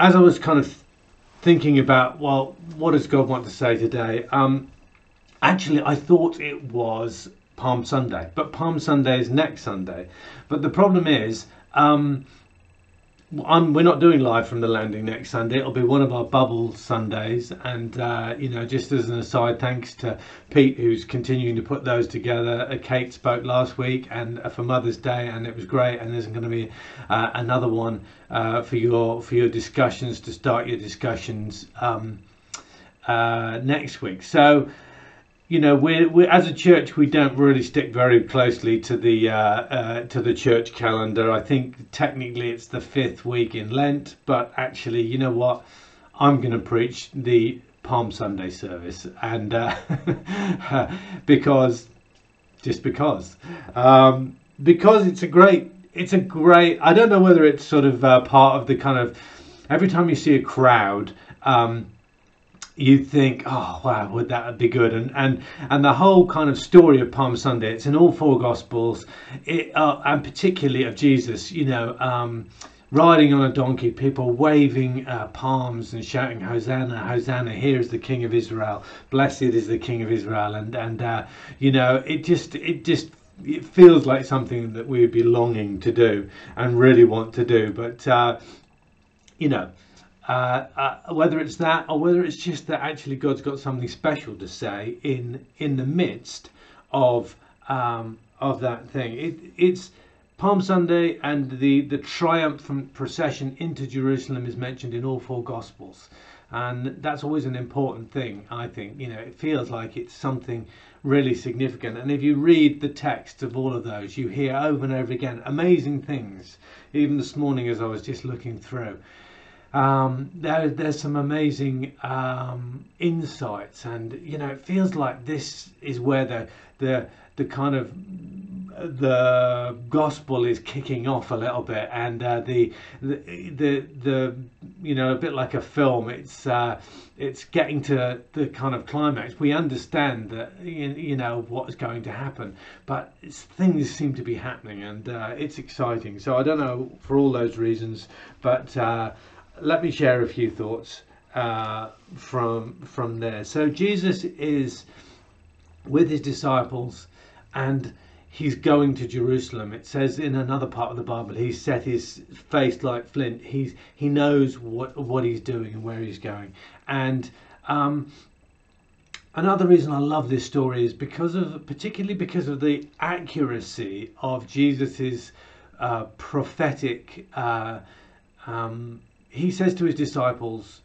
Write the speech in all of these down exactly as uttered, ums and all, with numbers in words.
as I was kind of thinking about, well, what does God want to say today? Um, actually, I thought it was Palm Sunday, but Palm Sunday is next Sunday. But the problem is, um, I'm, we're not doing live from the landing next Sunday. It'll be one of our bubble Sundays, and uh, you know, just as an aside, thanks to Pete who's continuing to put those together. Uh, Kate spoke last week and uh, for Mother's Day, and it was great. And there's going to be uh, another one uh, for your for your discussions to start your discussions um, uh, next week. So, you know, we're, we're as a church, we don't really stick very closely to the uh, uh, to the church calendar. I think technically it's the fifth week in Lent, but actually, you know what? I'm going to preach the Palm Sunday service, and uh, because just because um, because it's a great it's a great. I don't know whether it's sort of uh, part of the kind of every time you see a crowd. Um, you think, oh wow, would that be good? And and and the whole kind of story of Palm Sunday, it's in all four Gospels, it, uh, and particularly of Jesus, you know, um, riding on a donkey, people waving uh, palms and shouting, Hosanna, Hosanna, here is the King of Israel, blessed is the King of Israel. And and uh, you know, it just it just it feels like something that we would be longing to do and really want to do, but uh, you know. Uh, uh, whether it's that or whether it's just that actually God's got something special to say in in the midst of um, of that thing. It, it's Palm Sunday, and the the triumphant procession into Jerusalem is mentioned in all four Gospels, and that's always an important thing. I think, you know, it feels like it's something really significant. And if you read the text of all of those, you hear over and over again amazing things. Even this morning, as I was just looking through. Um, there, there's some amazing um, insights, and you know, it feels like this is where the the the kind of the gospel is kicking off a little bit, and uh, the, the the the you know, a bit like a film. It's uh, it's getting to the kind of climax. We understand that you, you know what's going to happen, but it's, things seem to be happening, and uh, it's exciting. So I don't know for all those reasons, but. Uh, Let me share a few thoughts uh, from from there. So Jesus is with his disciples, and he's going to Jerusalem. It says in another part of the Bible, he's set his face like flint. He's he knows what what he's doing and where he's going. And um, another reason I love this story is because of particularly because of the accuracy of Jesus's uh, prophetic. Uh, um, He says to his disciples,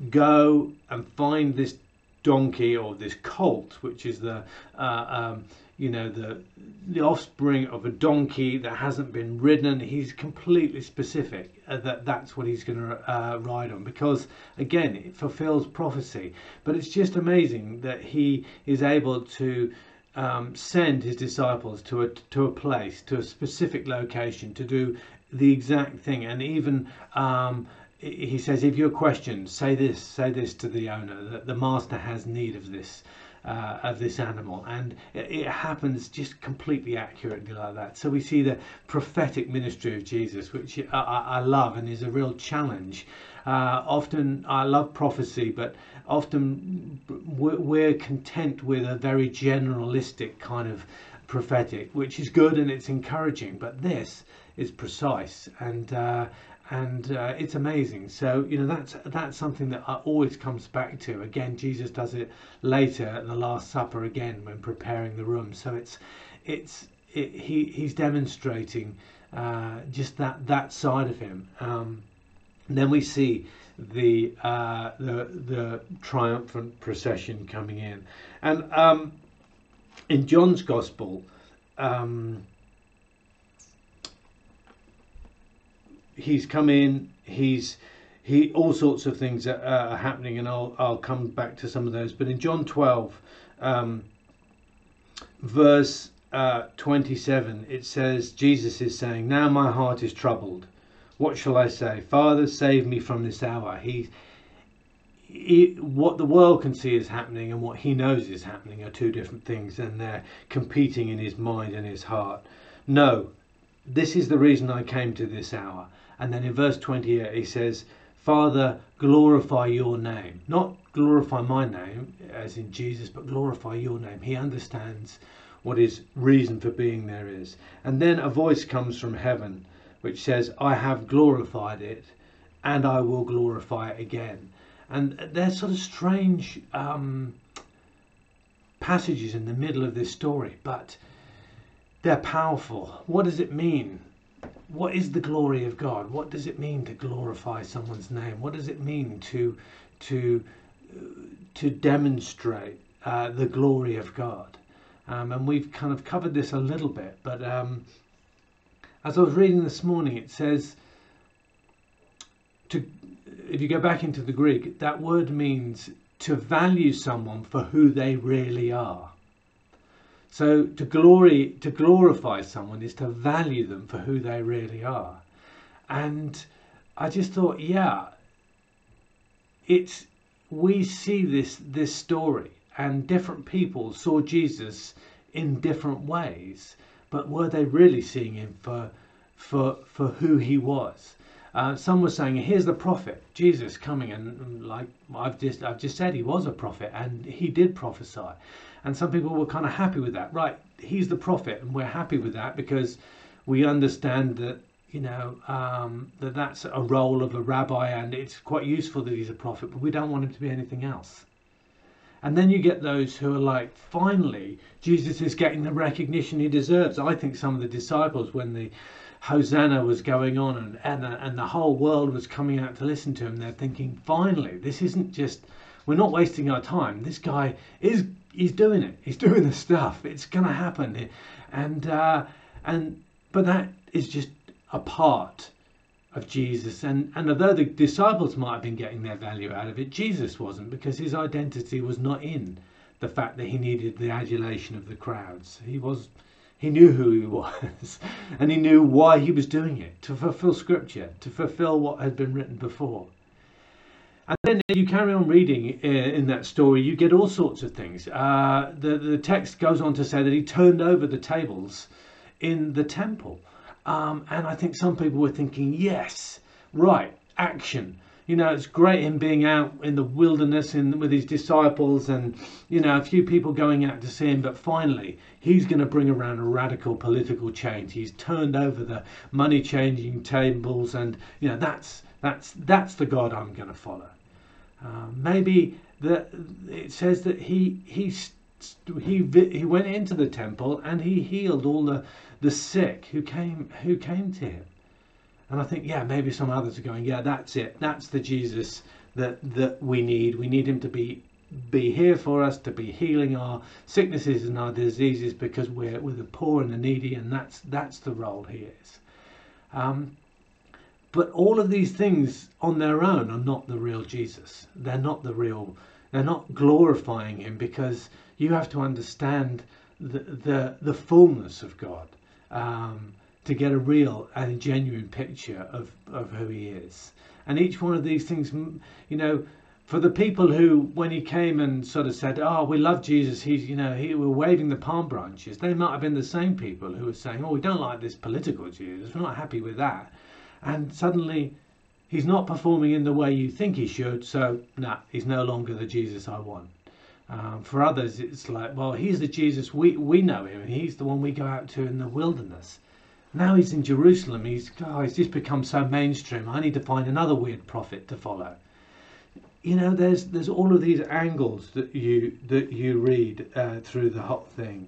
go and find this donkey or this colt, which is the, uh, um, you know, the the offspring of a donkey that hasn't been ridden. He's completely specific uh, that that's what he's going to uh, ride on, because again, it fulfills prophecy. But it's just amazing that he is able to um, send his disciples to a to a place, to a specific location, to do the exact thing, and even. Um, He says, if you're questioned, say this, say this to the owner, that the master has need of this, uh, of this animal. And it, it happens just completely accurately like that. So we see the prophetic ministry of Jesus, which I, I love and is a real challenge. Uh, often, I love prophecy, but often we're content with a very generalistic kind of prophetic, which is good and it's encouraging. But this is precise, and uh, and uh, it's amazing. So you know, that's that's something that always comes back to. Again, Jesus does it later at the Last Supper again when preparing the room. So it's it's it, he he's demonstrating uh, just that that side of him. Um, then we see the uh, the the triumphant procession coming in, and um, in John's Gospel. Um, He's come in. He's he all sorts of things are, are happening, and I'll I'll come back to some of those. But in John twelve, um, verse uh, twenty-seven, it says Jesus is saying, "Now my heart is troubled. What shall I say? Father, save me from this hour." He, he what the world can see is happening and what he knows is happening are two different things, and they're competing in his mind and his heart. No, this is the reason I came to this hour. And then in verse twenty-eight he says, Father, glorify your name. Not glorify my name, as in Jesus, but glorify your name. He understands what his reason for being there is. And then a voice comes from heaven which says, I have glorified it, and I will glorify it again. And they're sort of strange um, passages in the middle of this story, but they're powerful. What does it mean? What is the glory of God? What does it mean to glorify someone's name? What does it mean to to to demonstrate uh, the glory of God? Um, and we've kind of covered this a little bit, but um, as I was reading this morning, it says to, if you go back into the Greek, that word means to value someone for who they really are. So to glory, to glorify someone is to value them for who they really are. And I just thought, yeah, it's, we see this, this story, and different people saw Jesus in different ways, but were they really seeing him for, for, for who he was? Uh, some were saying, here's the prophet, Jesus coming, and like I've just, I've just said, he was a prophet and he did prophesy. And some people were kind of happy with that. Right, he's the prophet, and we're happy with that because we understand that, you know, um, that that's a role of a rabbi, and it's quite useful that he's a prophet, but we don't want him to be anything else. And then you get those who are like, finally, Jesus is getting the recognition he deserves. I think some of the disciples, when the Hosanna was going on and, and, and the whole world was coming out to listen to him, they're thinking, finally, this isn't just, we're not wasting our time. This guy is, he's doing it. He's doing the stuff. It's going to happen. And, uh, and, but that is just a part of Jesus. And, and although the disciples might have been getting their value out of it, Jesus wasn't, because his identity was not in the fact that he needed the adulation of the crowds. He was, he knew who he was, and he knew why he was doing it, to fulfill scripture, to fulfill what had been written before. And then if you carry on reading in that story, you get all sorts of things. Uh, the, the text goes on to say that he turned over the tables in the temple. Um, and I think some people were thinking, yes, right, action. You know, it's great him being out in the wilderness in, with his disciples, and, you know, a few people going out to see him. But finally, he's going to bring around a radical political change. He's turned over the money changing tables, and, you know, that's that's that's the God I'm going to follow. Uh, maybe the, it says that he he he he went into the temple and he healed all the the sick who came who came to him. And I think, yeah, maybe some others are going, yeah, that's it. That's the Jesus that that we need. We need him to be be here for us, to be healing our sicknesses and our diseases, because we're we're the poor and the needy, and that's that's the role he is. Um, but all of these things on their own are not the real Jesus. They're not the real. They're not glorifying him, because you have to understand the the, the fullness of God. Um, to get a real and genuine picture of, of who he is. And each one of these things, you know, for the people who, when he came and sort of said, oh, we love Jesus, he's, you know, he, we're waving the palm branches, they might have been the same people who were saying, oh, we don't like this political Jesus, we're not happy with that. And suddenly he's not performing in the way you think he should, so nah, he's no longer the Jesus I want. Um, for others, it's like, well, he's the Jesus, we, we know him, and he's the one we go out to in the wilderness. Now he's in Jerusalem. He's, oh, he's just become so mainstream. I need to find another weird prophet to follow. You know, there's there's all of these angles that you that you read uh, through the whole thing.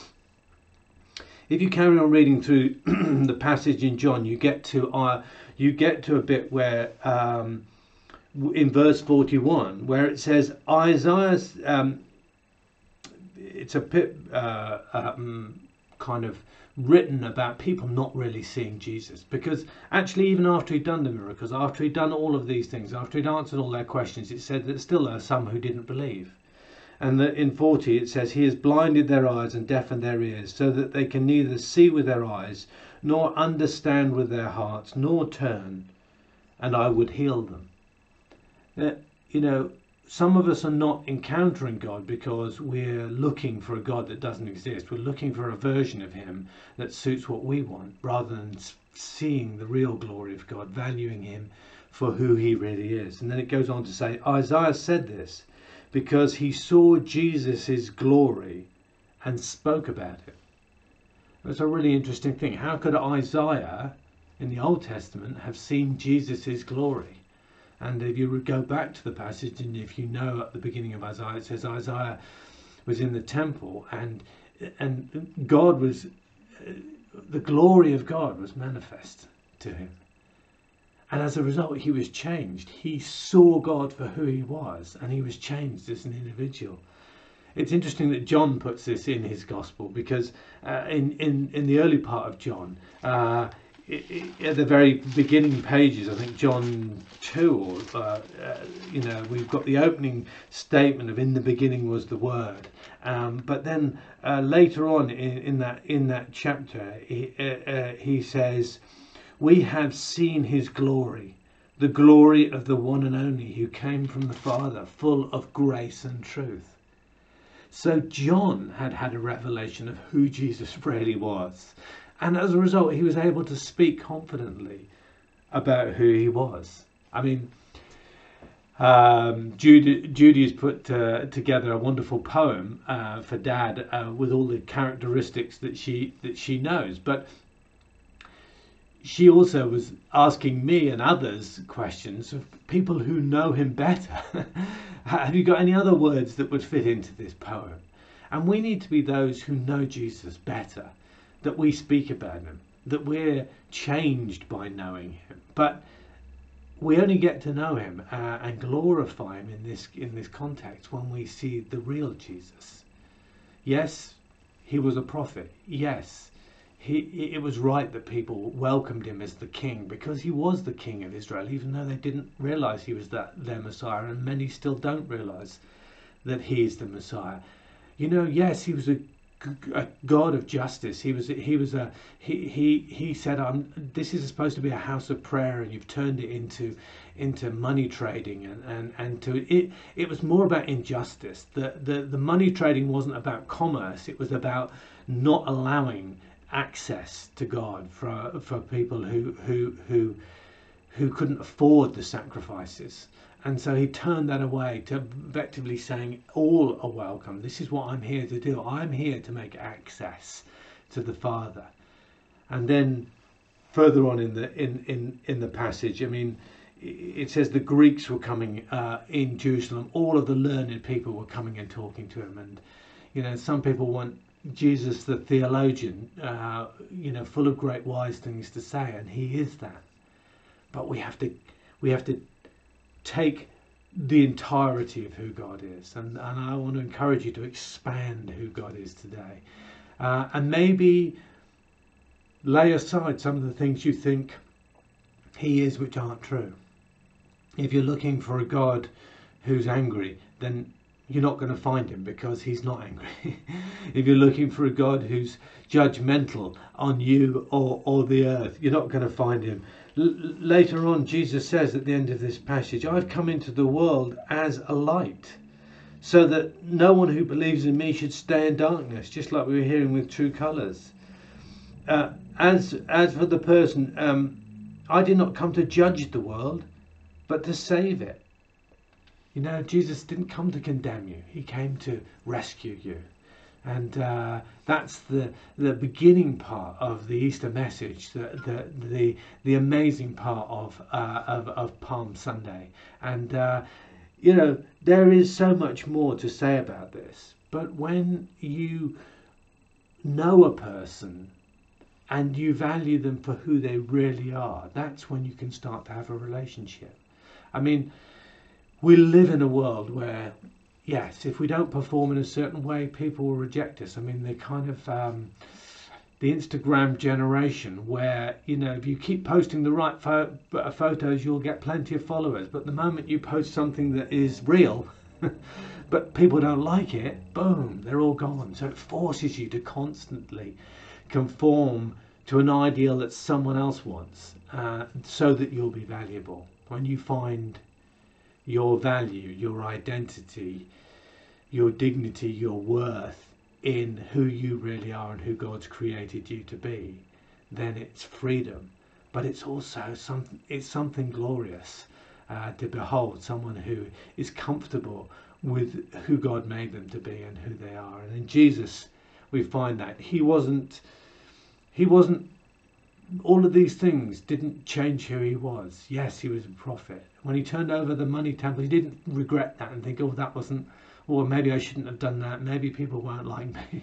If you carry on reading through the passage in John, you get to uh, you get to a bit where um, in verse forty-one, where it says Isaiah's. Um, it's a bit uh, um, kind of written about people not really seeing Jesus, because actually even after he'd done the miracles, after he'd done all of these things, after he'd answered all their questions, it said that still there are some who didn't believe. And that in forty it says, he has blinded their eyes and deafened their ears, so that they can neither see with their eyes nor understand with their hearts, nor turn, and I would heal them. Uh, you know, some of us are not encountering God because we're looking for a God that doesn't exist. We're looking for a version of him that suits what we want, rather than seeing the real glory of God, valuing him for who he really is. And then it goes on to say, Isaiah said this because he saw Jesus's glory and spoke about it. That's a really interesting thing. How could Isaiah in the Old Testament have seen Jesus's glory? And if you would go back to the passage, and if you know at the beginning of Isaiah, it says Isaiah was in the temple, and and God was, the glory of God was manifest to him. And as a result, he was changed. He saw God for who he was, and he was changed as an individual. It's interesting that John puts this in his gospel, because uh, in, in, in the early part of John, uh, it, it, at the very beginning pages, I think John two, or, uh, uh, you know, we've got the opening statement of "in the beginning was the Word." Um, but then uh, later on in, in that in that chapter, he, uh, uh, he says, "We have seen his glory, the glory of the one and only who came from the Father, full of grace and truth." So John had had a revelation of who Jesus really was. And as a result, he was able to speak confidently about who he was. I mean, um, Judy, Judy has put uh, together a wonderful poem uh, for Dad uh, with all the characteristics that she that she knows. But she also was asking me and others questions of people who know him better. Have you got any other words that would fit into this poem? And we need to be those who know Jesus better, that we speak about him, that we're changed by knowing him. But we only get to know him uh, and glorify him in this in this context when we see the real Jesus. Yes, he was a prophet. Yes, he, it was right that people welcomed him as the king, because he was the king of Israel, even though they didn't realize he was that their Messiah, and many still don't realize that he is the Messiah. You know, yes, he was a, a God of justice. He was he was a he he he said, "I'm this is supposed to be a house of prayer, and you've turned it into into money trading." And and and to it it was more about injustice. The the the money trading wasn't about commerce. It was about not allowing access to God for for people who who who who couldn't afford the sacrifices. And so he turned that away, to effectively saying all are welcome. This is what I'm here to do. I'm here to make access to the Father. And then further on in the in in in the passage, I mean, it says the Greeks were coming uh, in Jerusalem. All of the learned people were coming and talking to him. And you know, some people want Jesus the theologian, uh, you know, full of great wise things to say, and he is that. But we have to we have to take the entirety of who God is, and, and I want to encourage you to expand who God is today, uh, and maybe lay aside some of the things you think he is which aren't true. If you're looking for a God who's angry, then you're not going to find him, because he's not angry. If you're looking for a God who's judgmental on you or, or the earth, you're not going to find him. L- later on, Jesus says at the end of this passage, "I've come into the world as a light, so that no one who believes in me should stay in darkness," just like we were hearing with True Colours. Uh, as, as for the person, um, "I did not come to judge the world, but to save it." You know, Jesus didn't come to condemn you. He came to rescue you. And uh, that's the the beginning part of the Easter message, the the the, the amazing part of, uh, of of Palm Sunday. And uh, you know, there is so much more to say about this. But when you know a person and you value them for who they really are, that's when you can start to have a relationship. I mean, we live in a world where, yes, if we don't perform in a certain way, people will reject us. I mean, they kind of um, the Instagram generation, where, you know, if you keep posting the right pho- photos, you'll get plenty of followers. But the moment you post something that is real, but people don't like it, boom, they're all gone. So it forces you to constantly conform to an ideal that someone else wants, uh, so that you'll be valuable. When you find your value, your identity, your dignity, your worth in who you really are and who God's created you to be, then it's freedom. but it's also something, it's something glorious uh, to behold someone who is comfortable with who God made them to be and who they are. And in Jesus, we find that he wasn't, he wasn't, all of these things didn't change who he was. Yes, he was a prophet. When he turned over the money temple, he didn't regret that and think, oh, that wasn't, or maybe I shouldn't have done that. Maybe people weren't like me.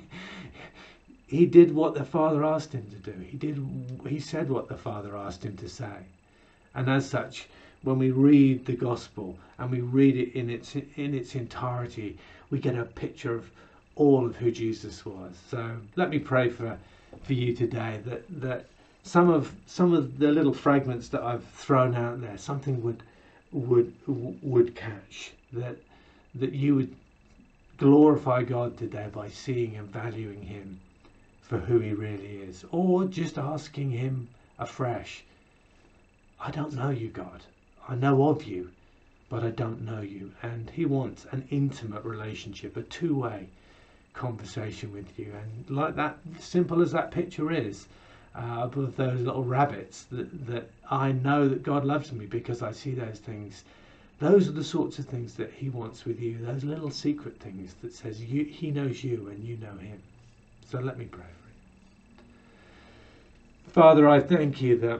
He did what the Father asked him to do. He did. He said what the Father asked him to say. And as such, when we read the Gospel and we read it in its in its entirety, we get a picture of all of who Jesus was. So let me pray for for you today that that some of some of the little fragments that I've thrown out there, something would would would catch, that that you would glorify God today by seeing and valuing him for who he really is, or just asking him afresh, I don't know you, God. I know of you, but I don't know you. And he wants an intimate relationship, a two-way conversation with you. And like that, simple as that picture is, uh, above those little rabbits, that, that I know that God loves me because I see those things. Those are the sorts of things that he wants with you, those little secret things that says you, he knows you and you know him. So let me pray for you. Father, I thank you that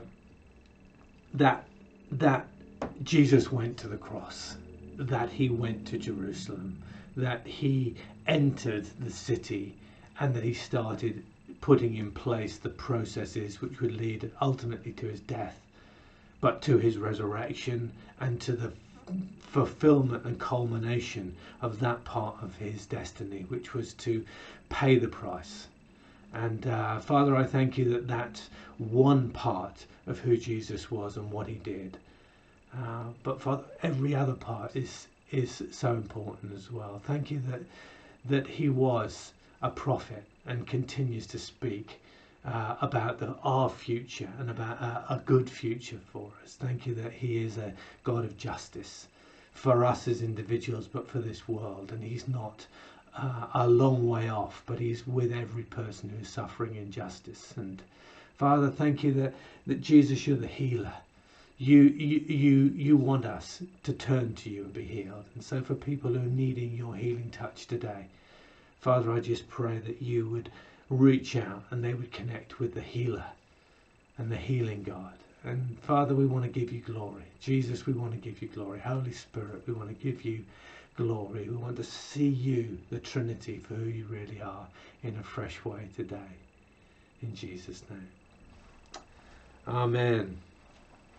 that that Jesus went to the cross, that he went to Jerusalem, that he entered the city, and that he started putting in place the processes which would lead ultimately to his death, but to his resurrection and to the fulfillment and culmination of that part of his destiny, which was to pay the price. And uh, Father, I thank you that that's one part of who Jesus was and what he did. Uh, but Father, every other part is is so important as well. Thank you that that he was a prophet and continues to speak uh, about the, our future and about a, a good future for us. Thank you that he is a God of justice for us as individuals, but for this world. And he's not uh, a long way off, but he's with every person who is suffering injustice. And Father, thank you that, that Jesus, you're the healer. You, you you you want us to turn to you and be healed. And so for people who are needing your healing touch today, Father, I just pray that you would reach out and they would connect with the healer and the healing God. And Father, we want to give you glory. Jesus, we want to give you glory. Holy Spirit, we want to give you glory. We want to see you, the Trinity, for who you really are in a fresh way today. In Jesus' name. Amen.